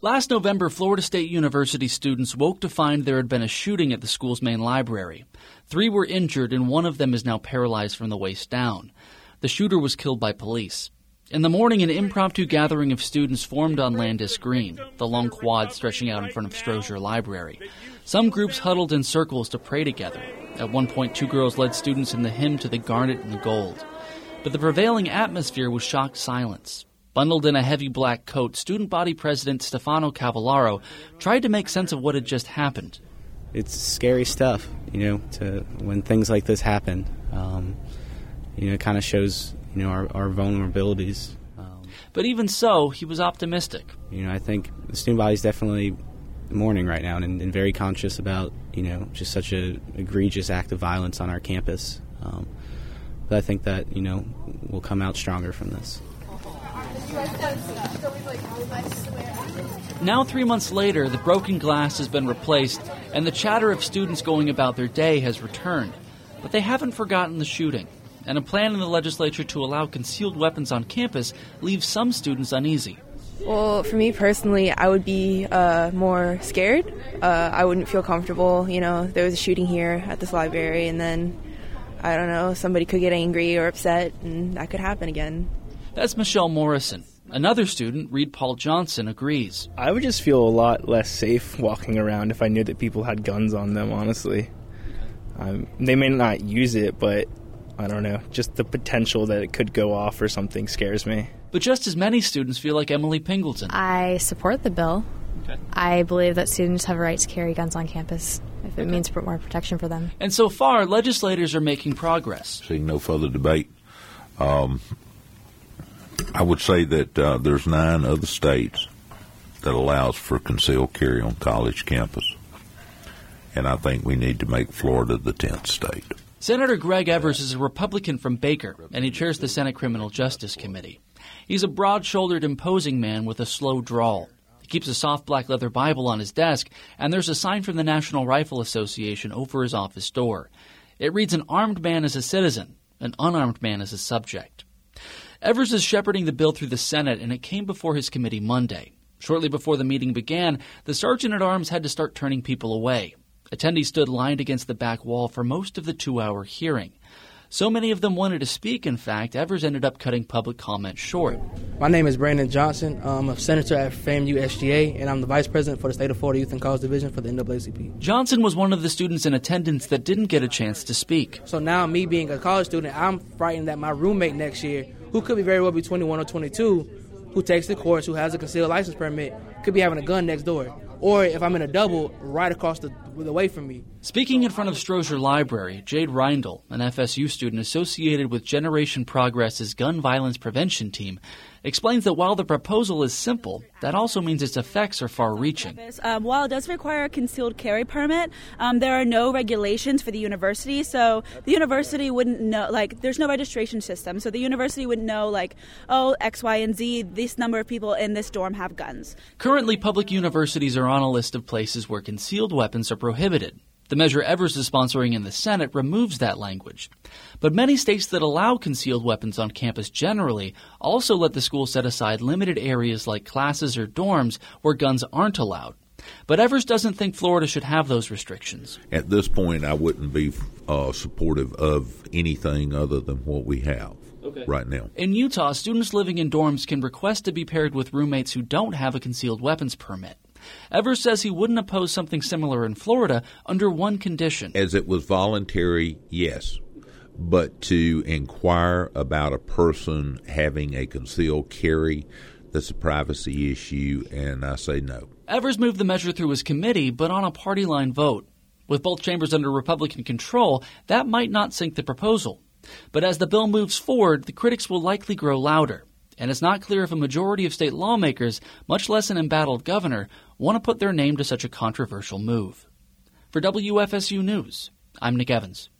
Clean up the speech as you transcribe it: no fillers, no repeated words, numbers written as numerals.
Last November, Florida State University students woke to find there had been a shooting at the school's main library. 3 were injured, and one of them is now paralyzed from the waist down. The shooter was killed by police. In the morning, an impromptu gathering of students formed on Landis Green, the long quad stretching out in front of Strozier Library. Some groups huddled in circles to pray together. At one point, 2 girls led students in the hymn to the garnet and the gold. But the prevailing atmosphere was shocked silence. Bundled in a heavy black coat, student body president Stefano Cavallaro tried to make sense of what had just happened. It's scary stuff, when things like this happen. It kind of shows, our vulnerabilities. But even so, he was optimistic. I think the student body is definitely mourning right now and very conscious about, just such a egregious act of violence on our campus. But I think that, we'll come out stronger from this. Now 3 months later, the broken glass has been replaced and the chatter of students going about their day has returned. But they haven't forgotten the shooting, and a plan in the legislature to allow concealed weapons on campus leaves some students uneasy. Well, for me personally, I would be more scared. I wouldn't feel comfortable. There was a shooting here at this library, and then, I don't know, somebody could get angry or upset, and that could happen again. That's Michelle Morrison. Another student, Reed Paul Johnson, agrees. I would just feel a lot less safe walking around if I knew that people had guns on them, honestly. They may not use it, but I don't know. Just the potential that it could go off or something scares me. But just as many students feel like Emily Pingleton. I support the bill. Okay. I believe that students have a right to carry guns on campus if it means more protection for them. And so far, legislators are making progress. Seeing no further debate, I would say that there's 9 other states that allows for concealed carry on college campus. And I think we need to make Florida the 10th state. Senator Greg Evers is a Republican from Baker, and he chairs the Senate Criminal Justice Committee. He's a broad-shouldered, imposing man with a slow drawl. He keeps a soft black leather Bible on his desk, and there's a sign from the National Rifle Association over his office door. It reads, "An armed man is a citizen, an unarmed man is a subject." Evers is shepherding the bill through the Senate, and it came before his committee Monday. Shortly before the meeting began, the sergeant-at-arms had to start turning people away. Attendees stood lined against the back wall for most of the 2-hour hearing. So many of them wanted to speak, in fact, Evers ended up cutting public comment short. My name is Brandon Johnson. I'm a senator at FAMU SGA, and I'm the vice president for the State of Florida Youth and College Division for the NAACP. Johnson was one of the students in attendance that didn't get a chance to speak. So now, me being a college student, I'm frightened that my roommate next year, who could be very well be 21 or 22, who takes the course, who has a concealed license permit, could be having a gun next door. Or if I'm in a double, right across the way from me. Speaking in front of Strozier Library, Jade Reindl, an FSU student associated with Generation Progress's gun violence prevention team, explains that while the proposal is simple, that also means its effects are far-reaching. While it does require a concealed carry permit, there are no regulations for the university, so the university wouldn't know, there's no registration system, so the university wouldn't know, X, Y, and Z, this number of people in this dorm have guns. Currently, public universities are on a list of places where concealed weapons are prohibited. The measure Evers is sponsoring in the Senate removes that language. But many states that allow concealed weapons on campus generally also let the school set aside limited areas like classes or dorms where guns aren't allowed. But Evers doesn't think Florida should have those restrictions. At this point, I wouldn't be supportive of anything other than what we have right now. In Utah, students living in dorms can request to be paired with roommates who don't have a concealed weapons permit. Evers says he wouldn't oppose something similar in Florida under one condition. As it was voluntary, yes. But to inquire about a person having a concealed carry, that's a privacy issue, and I say no. Evers moved the measure through his committee, but on a party line vote. With both chambers under Republican control, that might not sink the proposal. But as the bill moves forward, the critics will likely grow louder. And it's not clear if a majority of state lawmakers, much less an embattled governor, want to put their name to such a controversial move. For WFSU News, I'm Nick Evans.